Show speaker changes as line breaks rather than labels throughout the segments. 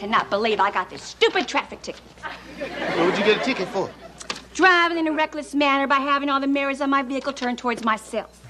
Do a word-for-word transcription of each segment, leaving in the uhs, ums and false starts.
cannot believe I got this stupid traffic ticket.
What would you get a ticket for?
Driving in a reckless manner by having all the mirrors on my vehicle turned towards myself.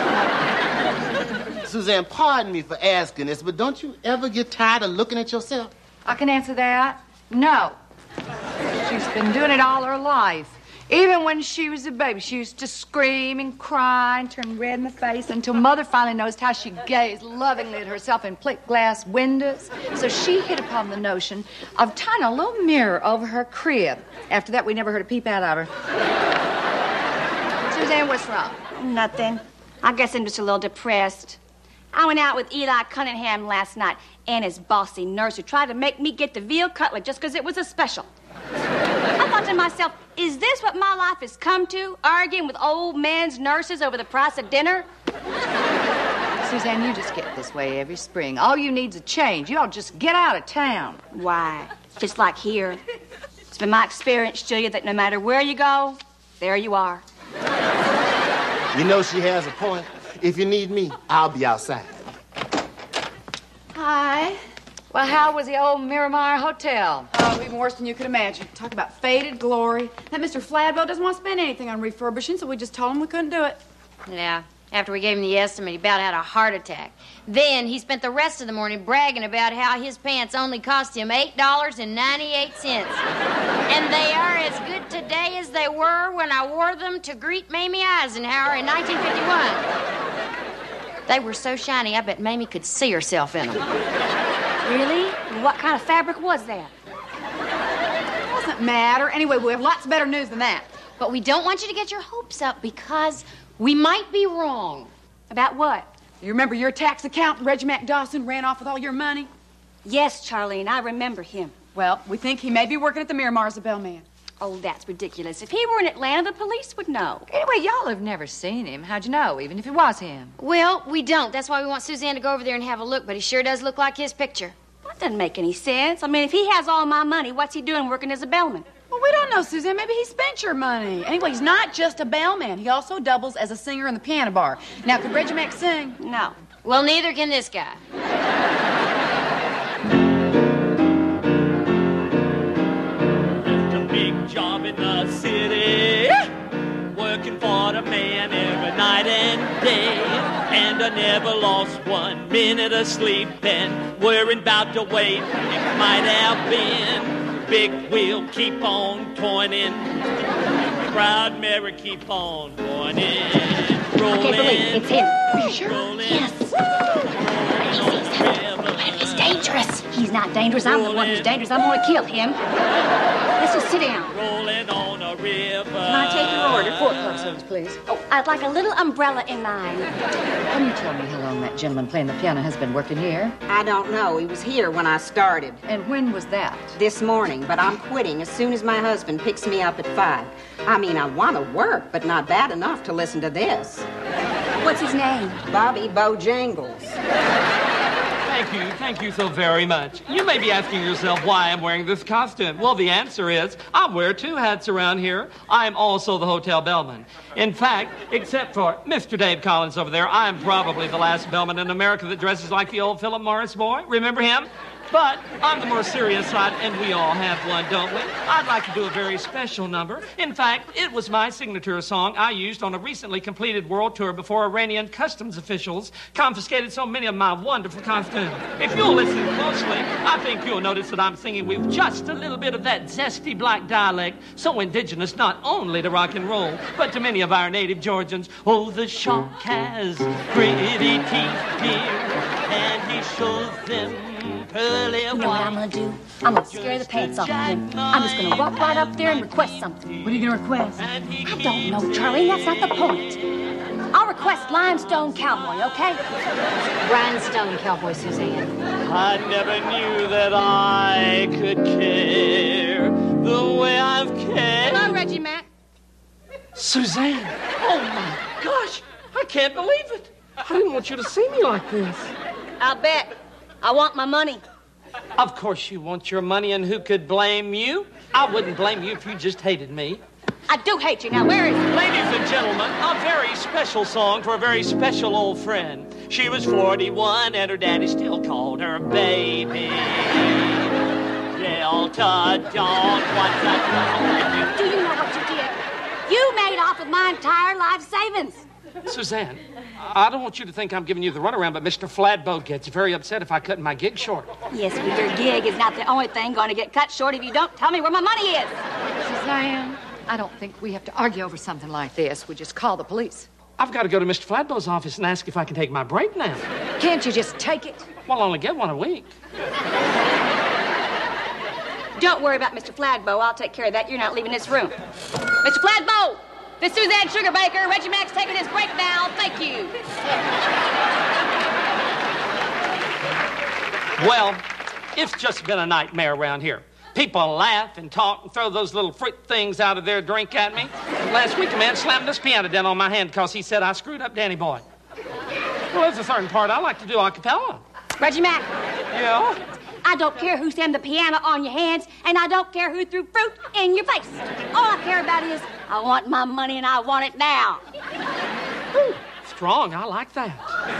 Suzanne, pardon me for asking this, but don't you ever get tired of looking at yourself?
I can answer that. No. She's been doing it all her life. Even when she was a baby, she used to scream and cry and turn red in the face until Mother finally noticed how she gazed lovingly at herself in plate glass windows. So she hit upon the notion of tying a little mirror over her crib. After that, we never heard a peep out of her. Suzanne, what's wrong?
Nothing. I guess I'm just a little depressed. I went out with Eli Cunningham last night and his bossy nurse who tried to make me get the veal cutlet just because it was a special. I thought to myself, is this what my life has come to? Arguing with old men's nurses over the price of dinner?
Suzanne, you just get this way every spring. All you need's a change. You ought to just get out of town.
Why, just like here. It's been my experience, Julia, that no matter where you go, there you are.
You know she has a point. If you need me, I'll be outside.
Hi. Well, how was the old Miramar Hotel?
Oh, even worse than you could imagine. Talk about faded glory. That Mister Fladwell doesn't want to spend anything on refurbishing, so we just told him we couldn't do it.
Yeah. After we gave him the estimate, he about had a heart attack. Then he spent the rest of the morning bragging about how his pants only cost him eight dollars and ninety-eight cents. And they are as good today as they were when I wore them to greet Mamie Eisenhower in nineteen fifty-one. They were so shiny, I bet Mamie could see herself in them.
Really? What kind of fabric was that?
It doesn't matter. Anyway, we have lots better news than that.
But we don't want you to get your hopes up because we might be wrong.
About what?
You remember your tax accountant, Reggie McDawson, ran off with all your money?
Yes, Charlene, I remember him.
Well, we think he may be working at the Miramar as a bellman.
Oh, that's ridiculous. If he were in Atlanta, the police would know.
Anyway, y'all have never seen him. How'd you know, even if it was him?
Well, we don't. That's why we want Suzanne to go over there and have a look, but he sure does look like his picture.
That doesn't make any sense. I mean, if he has all my money, what's he doing working as a bellman?
Well, we don't know, Suzanne. Maybe he spent your money. Anyway, he's not just a bellman. He also doubles as a singer in the piano bar. Now, could Reggie Mac sing?
No.
Well, neither can this guy.
It's a big job in the city, working for the man every night and day. And I never lost one minute of sleep and worrying about the way it might have been. Big wheel keep on turning, proud Mary keep on going in, rolling.
I can't believe it's him.
Are you sure? Rolling,
yes.
Rolling
He's dangerous. He's not dangerous. I'm the one who's dangerous. I'm going to kill him. Let's just sit down.
Rolling on a river.
Can I take your order? Four persons, please.
Oh, I'd like a little umbrella in mine.
Can you tell me how long that gentleman playing the piano has been working here?
I don't know. He was here when I started.
And when was that?
This morning, but I'm quitting as soon as my husband picks me up at five. I mean, I want to work, but not bad enough to listen to this.
What's his name?
Bobby Bojangles.
Thank you, thank you so very much. You may be asking yourself why I'm wearing this costume. Well, the answer is I wear two hats around here. I'm also the hotel bellman. In fact, except for Mister Dave Collins over there, I'm probably the last bellman in America that dresses like the old Philip Morris boy. Remember him? But on the more serious side, and we all have one, don't we? I'd like to do a very special number. In fact, it was my signature song I used on a recently completed world tour before Iranian customs officials confiscated so many of my wonderful costumes. If you'll listen closely, I think you'll notice that I'm singing with just a little bit of that zesty black dialect, so indigenous not only to rock and roll, but to many of our native Georgians. Oh, the shark has pretty teeth, dear, and he shows them pearly white.
You know what I'm gonna do? I'm gonna scare the pants off of him. I'm just gonna walk right up there and request something.
What are you gonna request?
I don't know, Charlie. That's not the point. I'll request Limestone Cowboy, okay?
Rhinestone Cowboy, Suzanne.
I never knew that I could care the way I've cared.
Hello, Reggie Mac.
Suzanne! Oh, my gosh! I can't believe it! I didn't want you to see me like this.
I'll bet. I want my money.
Of course you want your money, and who could blame you? I wouldn't blame you if you just hated me.
I do hate you. Now, where is it?
Ladies and gentlemen, a very special song for a very special old friend. She was forty-one, and her daddy still called her baby. Delta, don't. What's that?
Do you know what you did? You made off with my entire life savings.
Suzanne, I don't want you to think I'm giving you the runaround, but Mister Fladbow gets very upset if I cut my gig short.
Yes, but your gig is not the only thing going to get cut short if you don't tell me where my money is.
Suzanne, I don't think we have to argue over something like this. We just call the police.
I've got to go to Mister Fladbow's office and ask if I can take my break now.
Can't you just take it?
Well, I only get one a week.
Don't worry about Mister Fladbow. I'll take care of that. You're not leaving this room. Mister Fladbow! This is Suzanne Sugarbaker. Reggie Mac's taking his break now. Thank you.
Well, it's just been a nightmare around here. People laugh and talk and throw those little fruit things out of their drink at me. Last week, a man slammed this piano down on my hand because he said I screwed up Danny Boy. Well, there's a certain part I like to do a cappella.
Reggie Mac.
Yeah?
I don't care who slammed the piano on your hands, and I don't care who threw fruit in your face. All I care about is I want my money and I want it now.
Ooh, strong. I like that.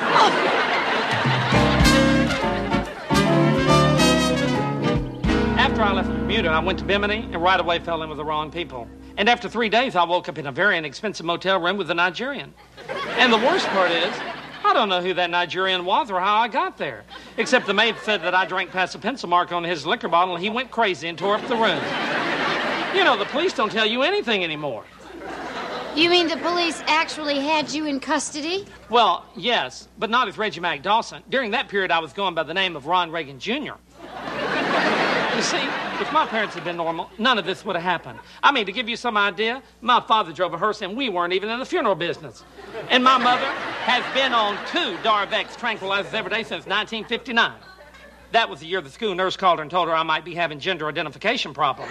After I left Bermuda, I went to Bimini and right away fell in with the wrong people. And after three days, I woke up in a very inexpensive motel room with a Nigerian. And the worst part is, I don't know who that Nigerian was or how I got there. Except the maid said that I drank past a pencil mark on his liquor bottle and he went crazy and tore up the room. You know, the police don't tell you anything anymore.
You mean the police actually had you in custody?
Well, yes, but not as Reggie Mac Dawson. During that period, I was going by the name of Ron Reagan Junior You see, if my parents had been normal, none of this would have happened. I mean, to give you some idea, my father drove a hearse and we weren't even in the funeral business. And my mother has been on two Darvex tranquilizers every day since nineteen fifty-nine. That was the year the school nurse called her and told her I might be having gender identification problems.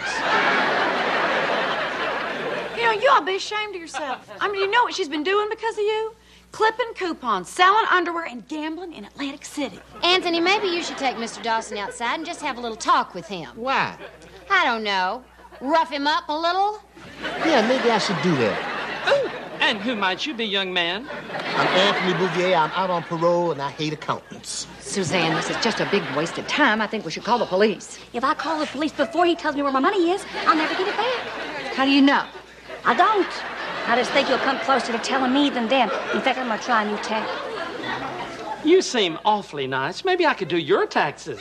You know, you ought to be ashamed of yourself. I mean, you know what she's been doing because of you? Clipping coupons, selling underwear, and gambling in Atlantic City.
Anthony, maybe you should take Mister Dawson outside and just have a little talk with him.
Why?
I don't know. Rough him up a little?
Yeah, maybe I should do that.
Ooh, and who might you be, young man?
I'm Anthony Bouvier. I'm out on parole, and I hate accountants.
Suzanne, this is just a big waste of time. I think we should call the police.
If I call the police before he tells me where my money is, I'll never get it back.
How do you know?
I don't. I just think you'll come closer to telling me than them. In fact, I'm going to try a new tack.
You seem awfully nice. Maybe I could do your taxes.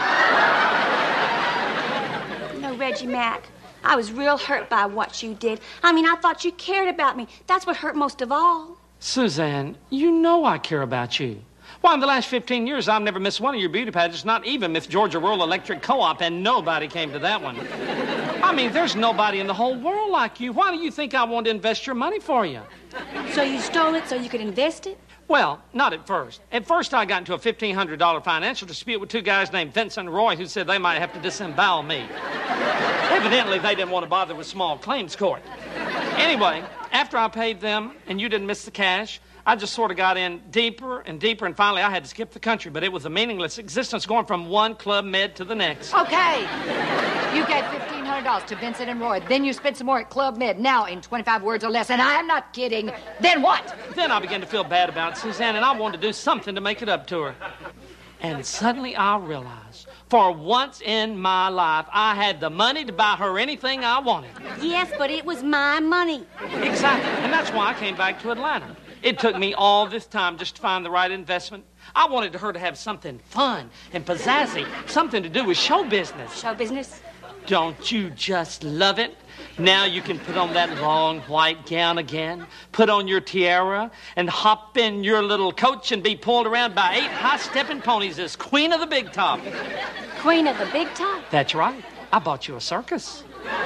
No, Reggie Mac, I was real hurt by what you did. I mean, I thought you cared about me. That's what hurt most of all.
Suzanne, you know I care about you. Why, in the last fifteen years, I've never missed one of your beauty pageants, not even Miss Georgia Rural Electric Co-op, and nobody came to that one. I mean, there's nobody in the whole world like you. Why do you think I want to invest your money for you?
So you stole it so you could invest it?
Well, not at first. At first, I got into a fifteen hundred dollars financial dispute with two guys named Vincent and Roy who said they might have to disembowel me. Evidently, they didn't want to bother with small claims court. Anyway, after I paid them and you didn't miss the cash, I just sort of got in deeper and deeper, and finally I had to skip the country, but it was a meaningless existence going from one Club Med to the next.
Okay. You gave fifteen hundred dollars to Vincent and Roy. Then you spent some more at Club Med. Now, in twenty-five words or less, and I'm not kidding. Then what?
Then I began to feel bad about Suzanne, and I wanted to do something to make it up to her. And suddenly I realized, for once in my life, I had the money to buy her anything I wanted.
Yes, but it was my money.
Exactly, and that's why I came back to Atlanta. It took me all this time just to find the right investment. I wanted her to have something fun and pizzazzy, something to do with show business.
Show business?
Don't you just love it? Now you can put on that long white gown again, put on your tiara, and hop in your little coach and be pulled around by eight high-stepping ponies as queen of the big top.
Queen of the big top?
That's right. I bought you a circus.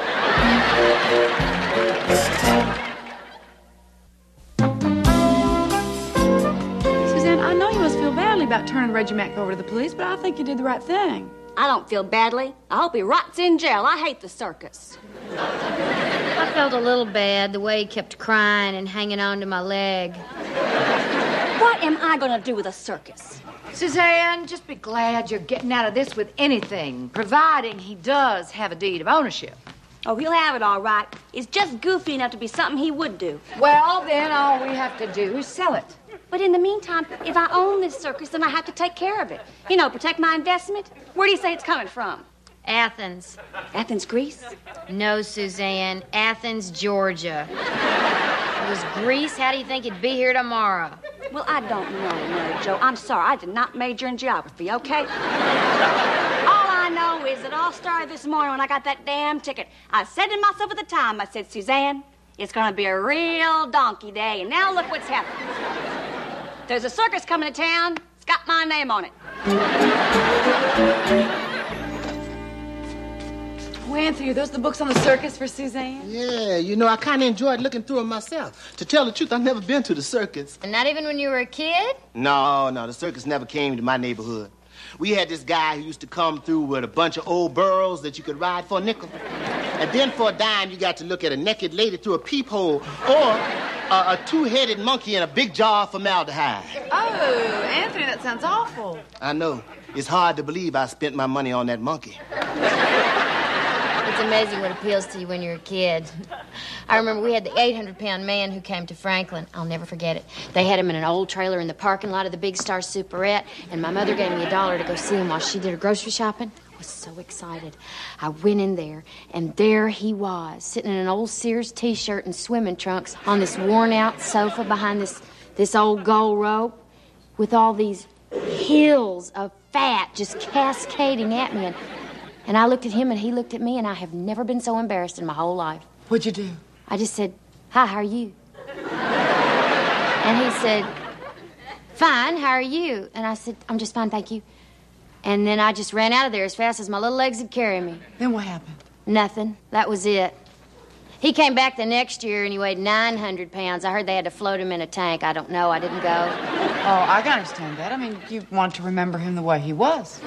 Suzanne, I know you must feel badly about turning Reggie Mac over to the police, but I think you did the right thing.
I don't feel badly. I hope he rots in jail. I hate the circus.
I felt a little bad the way he kept crying and hanging on to my leg.
What am I going to do with a circus?
Suzanne, just be glad you're getting out of this with anything, providing he does have a deed of ownership.
Oh, he'll have it all right. It's just goofy enough to be something he would do.
Well, then all we have to do is sell it.
But in the meantime, if I own this circus, then I have to take care of it. You know, protect my investment. Where do you say it's coming from?
Athens.
Athens, Greece?
No, Suzanne. Athens, Georgia. It was Greece. How do you think he'd be here tomorrow?
Well, I don't know, Mary Jo. I'm sorry. I did not major in geography, okay? All I know is it all started this morning when I got that damn ticket. I said to myself at the time, I said, Suzanne, it's going to be a real donkey day. And now look what's happened. There's a circus coming to town. It's got my name on it.
Oh, Anthony, are those the books on the circus for Suzanne?
Yeah, you know, I kind of enjoyed looking through them myself. To tell the truth, I've never been to the circus.
And not even when you were a kid?
No, no, the circus never came to my neighborhood. We had this guy who used to come through with a bunch of old burros that you could ride for a nickel. And then for a dime, you got to look at a naked lady through a peephole or a, a two-headed monkey in a big jar of formaldehyde.
Oh, Anthony, that sounds awful.
I know. It's hard to believe I spent my money on that monkey.
It's amazing what appeals to you when you're a kid. I remember we had the eight hundred pound man who came to Franklin. I'll never forget it. They had him in an old trailer in the parking lot of the Big Star Superette, and my mother gave me a dollar to go see him while she did her grocery shopping. I was so excited. I went in there, and there he was, sitting in an old Sears T-shirt and swimming trunks on this worn-out sofa behind this, this old gold rope with all these hills of fat just cascading at me. And, and I looked at him, and he looked at me, and I have never been so embarrassed in my whole life.
What'd you do?
I just said, hi, how are you? And he said, fine, how are you? And I said, I'm just fine, thank you. And then I just ran out of there as fast as my little legs would carry me.
Then what happened?
Nothing. That was it. He came back the next year, and he weighed nine hundred pounds. I heard they had to float him in a tank. I don't know. I didn't go.
Oh, I can understand that. I mean, you want to remember him the way he was.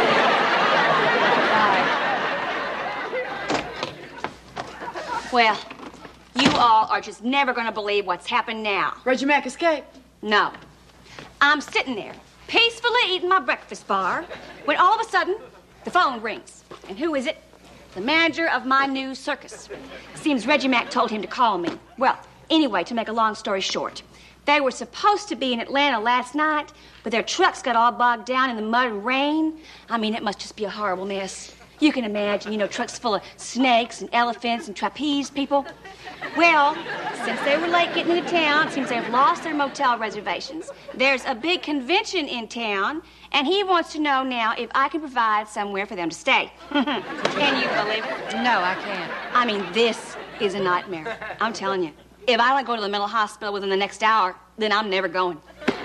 Well, you all are just never going to believe what's happened now.
Reggie Mack escaped?
No. I'm sitting there, peacefully eating my breakfast bar, when all of a sudden, the phone rings. And who is it? The manager of my new circus. Seems Reggie Mack told him to call me. Well, anyway, to make a long story short, they were supposed to be in Atlanta last night, but their trucks got all bogged down in the mud and rain. I mean, it must just be a horrible mess. You can imagine, you know, trucks full of snakes and elephants and trapeze people. Well, since they were late getting into town, it seems they've lost their motel reservations. There's a big convention in town, and he wants to know now if I can provide somewhere for them to stay. Can you believe it?
No, I can't.
I mean, this is a nightmare. I'm telling you. If I don't go to the mental hospital within the next hour, then I'm never going.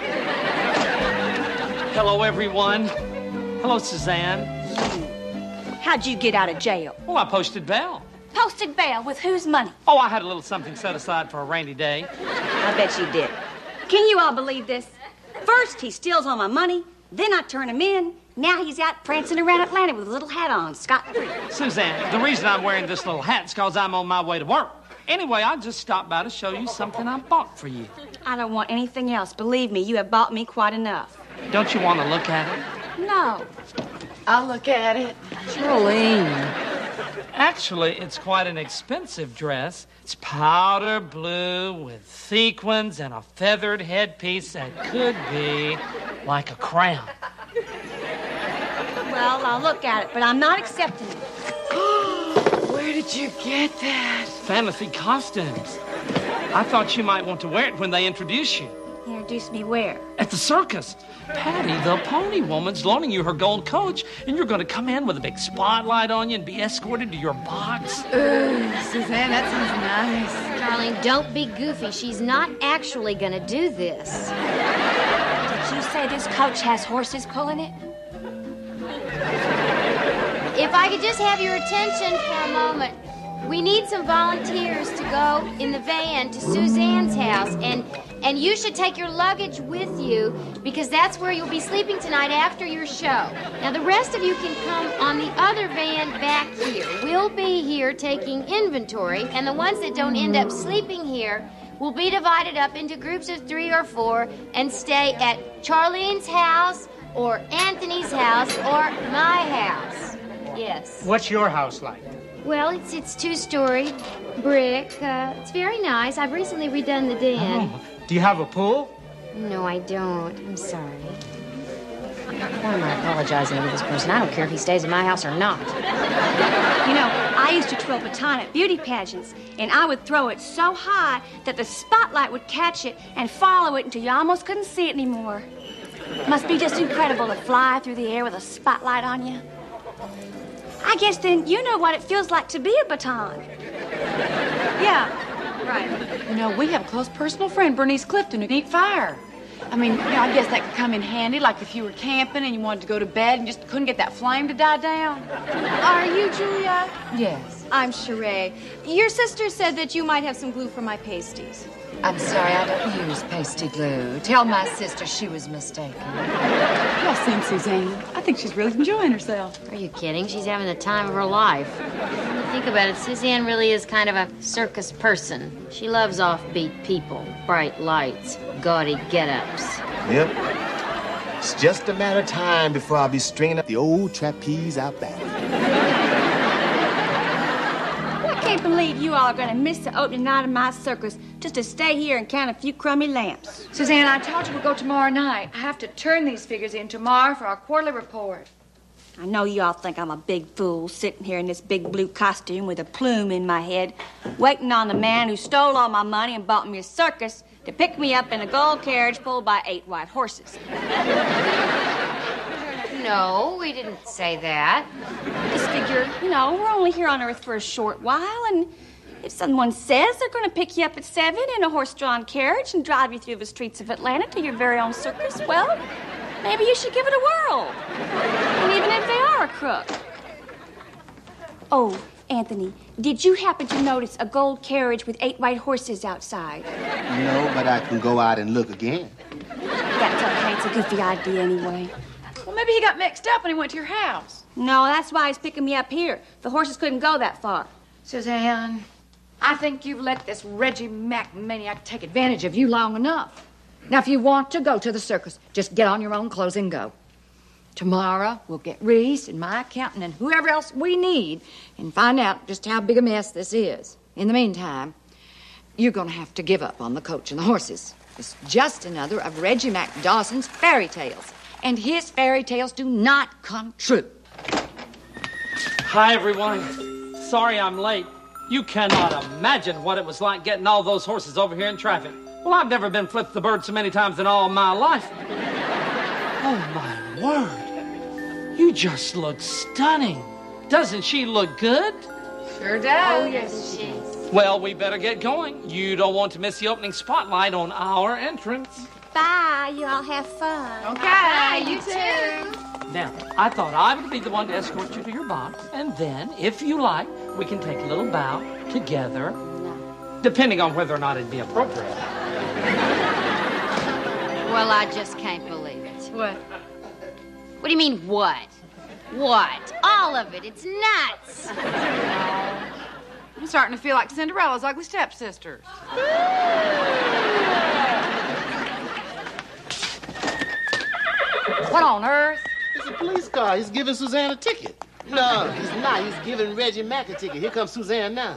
Hello, everyone. Hello, Suzanne.
How'd you get out of jail?
Oh, I posted bail.
Posted bail with whose money?
Oh, I had a little something set aside for a rainy day.
I bet you did. Can you all believe this? First, he steals all my money. Then I turn him in. Now he's out prancing around Atlanta with a little hat on, scot-free.
Suzanne, the reason I'm wearing this little hat is because I'm on my way to work. Anyway, I just stopped by to show you something I bought for you.
I don't want anything else. Believe me, you have bought me quite enough.
Don't you want to look at it?
No.
I'll look at it. Charlene.
Actually, it's quite an expensive dress. It's powder blue with sequins and a feathered headpiece that could be like a crown.
Well, I'll look at it, but I'm not accepting it.
Where did you get that?
Fantasy costumes. I thought you might want to wear it when they introduce you.
Introduce me where?
At the circus. Patty, the pony woman's loaning you her gold coach, and you're going to come in with a big spotlight on you and be escorted to your box.
Ooh, Suzanne, that sounds nice.
Darling, don't be goofy. She's not actually going to do this.
Did you say this coach has horses pulling it?
If I could just have your attention for a moment. We need some volunteers to go in the van to Suzanne's house, and and you should take your luggage with you because that's where you'll be sleeping tonight after your show. Now, the rest of you can come on the other van back here. We'll be here taking inventory, and the ones that don't end up sleeping here will be divided up into groups of three or four and stay at Charlene's house or Anthony's house or my house. Yes.
What's your house like?
Well, it's it's two-story, brick. Uh, it's very nice. I've recently redone the den.
Oh, do you have a pool?
No, I don't. I'm sorry. Why am I apologizing to this person? I don't care if he stays in my house or not.
You know, I used to twirl baton at beauty pageants, and I would throw it so high that the spotlight would catch it and follow it until you almost couldn't see it anymore. Must be just incredible to fly through the air with a spotlight on you. I guess then you know what it feels like to be a baton.
Yeah, right. You know, we have a close personal friend, Bernice Clifton, who can eat fire. I mean, you know, I guess that could come in handy, like if you were camping and you wanted to go to bed and just couldn't get that flame to die down.
Are you Julia?
Yes.
I'm Sheree. Your sister said that you might have some glue for my pasties.
I'm sorry, I don't use pasty glue. Tell my sister she was mistaken.
Y'all seen Suzanne? I think she's really enjoying herself.
Are you kidding? She's having the time of her life. When you think about it, Suzanne really is kind of a circus person. She loves offbeat people, bright lights, gaudy get-ups.
Yep. It's just a matter of time before I'll be stringing up the old trapeze out back.
I can't believe you all are going to miss the opening night of my circus just to stay here and count a few crummy lamps.
Suzanne, I told you we'll go tomorrow night. I have to turn these figures in tomorrow for our quarterly report.
I know you all think I'm a big fool sitting here in this big blue costume with a plume in my head, waiting on the man who stole all my money and bought me a circus to pick me up in a gold carriage pulled by eight white horses.
No, we didn't say that.
Just figure, you know, we're only here on Earth for a short while, and if someone says they're going to pick you up at seven in a horse-drawn carriage and drive you through the streets of Atlanta to your very own circus, well, maybe you should give it a whirl. And even if they are a crook. Oh, Anthony, did you happen to notice a gold carriage with eight white horses outside?
No, but I can go out and look again.
That's okay. It's a goofy idea anyway.
Well, maybe he got mixed up when he went to your house.
No, that's why he's picking me up here. The horses couldn't go that far.
Suzanne, I think you've let this Reggie Mack maniac take advantage of you long enough. Now, if you want to go to the circus, just get on your own clothes and go. Tomorrow, we'll get Reese and my accountant and whoever else we need and find out just how big a mess this is. In the meantime, you're going to have to give up on the coach and the horses. It's just another of Reggie Mack Dawson's fairy tales. And his fairy tales do not come true.
Hi, everyone. Sorry I'm late. You cannot imagine what it was like getting all those horses over here in traffic. Well, I've never been flipped the bird so many times in all my life. Oh, my word. You just look stunning. Doesn't she look good?
Sure does.
Oh, yes, she is.
Well, we better get going. You don't want to miss the opening spotlight on our entrance.
Bye. You all have fun.
Okay,
Bye,
you
you
too.
Now, I thought I would be the one to escort you to your box, and then, if you like, we can take a little bow together, depending on whether or not it'd be appropriate.
Well, I just can't believe it.
What?
What do you mean, what? What? All of it. It's nuts.
I'm starting to feel like Cinderella's ugly stepsisters.
What on earth?
It's a police car. He's giving Suzanne a ticket. No, he's not. He's giving Reggie Mack a ticket. Here comes Suzanne now.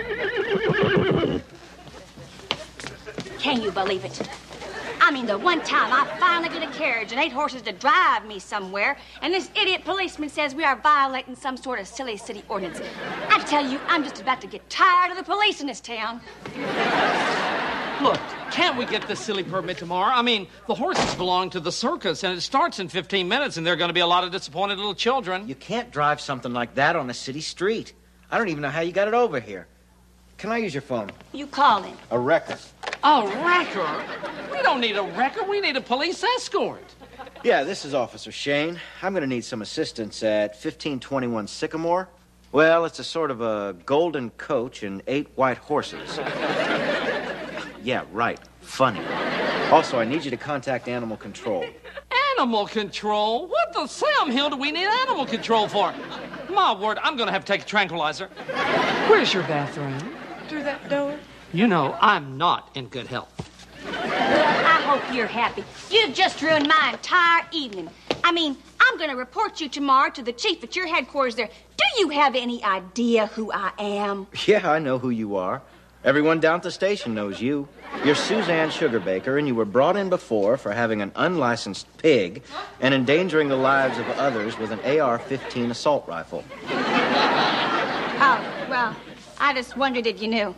Can you believe it? I mean, the one time I finally get a carriage and eight horses to drive me somewhere, and this idiot policeman says we are violating some sort of silly city ordinance. I tell you, I'm just about to get tired of the police in this town.
Look, can't we get this silly permit tomorrow? I mean, the horses belong to the circus, and it starts in fifteen minutes, and there are going to be a lot of disappointed little children.
You can't drive something like that on a city street. I don't even know how you got it over here. Can I use your phone?
You call him.
A wrecker.
A wrecker? We don't need a wrecker. We need a police escort.
Yeah, this is Officer Shane. I'm going to need some assistance at fifteen twenty-one Sycamore. Well, it's a sort of a golden coach and eight white horses. Yeah, right. Funny. Also, I need you to contact Animal Control.
Animal control? What the Sam Hill do we need animal control for? My word, I'm going to have to take a tranquilizer. Where's your bathroom?
Through that door.
You know, I'm not in good health.
I hope you're happy. You've just ruined my entire evening. I mean, I'm going to report you tomorrow to the chief at your headquarters there. Do you have any idea who I am?
Yeah, I know who you are. Everyone down at the station knows you. You're Suzanne Sugarbaker, and you were brought in before for having an unlicensed pig and endangering the lives of others with an A R fifteen assault rifle.
Oh, well, I just wondered if you knew.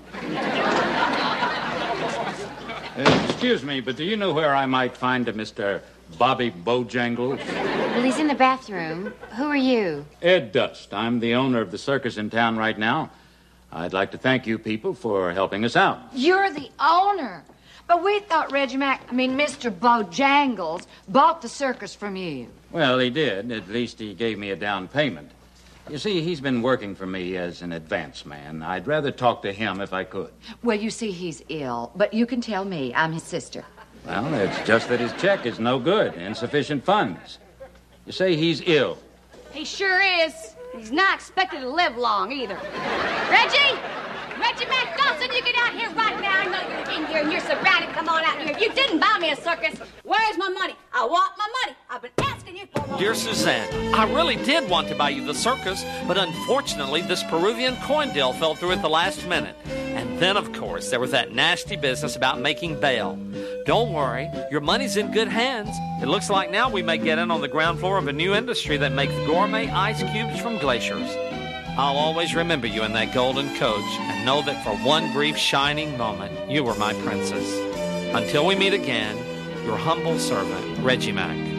Uh, excuse me, but do you know where I might find a Mister Bobby Bojangles?
Well, he's in the bathroom. Who are you?
Ed Dust. I'm the owner of the circus in town right now. I'd like to thank you people for helping us out.
You're the owner. But we thought Reggie Mac, I mean, Mister Bojangles, bought the circus from you.
Well, he did. At least he gave me a down payment. You see, he's been working for me as an advance man. I'd rather talk to him if I could.
Well, you see, he's ill, but you can tell me. I'm his sister.
Well, it's just that his check is no good. Insufficient funds. You say he's ill.
He sure is. He's not expected to live long, either. Reggie! Reggie Mac Dawson, you get out here right now. I know you're in here and you're surrounded. Come on out here. If you didn't buy me a circus, where's my money? I want my money. I've been asking you for more.
Dear Suzanne, I really did want to buy you the circus, but unfortunately this Peruvian coin deal fell through at the last minute. And then, of course, there was that nasty business about making bail. Don't worry, your money's in good hands. It looks like now we may get in on the ground floor of a new industry that makes gourmet ice cubes from glaciers. I'll always remember you in that golden coach and know that for one brief shining moment, you were my princess. Until we meet again, your humble servant, Reggie Mac.